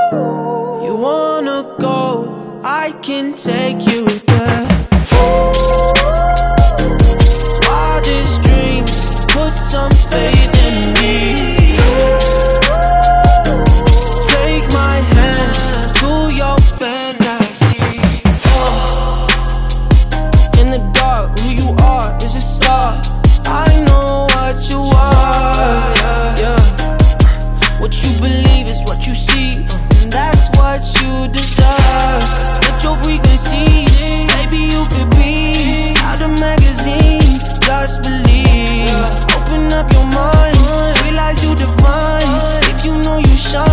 You wanna go, I can take you there. Wildest dreams, put some faith in me. Take my hand to your fantasy. In the dark, who you are is a star. I know what you are, yeah. What you believe is what you see, and that's what you deserve. Get your frequency, maybe you could be out of magazine. Just believe, open up your mind, realize you divine. If you know you shine.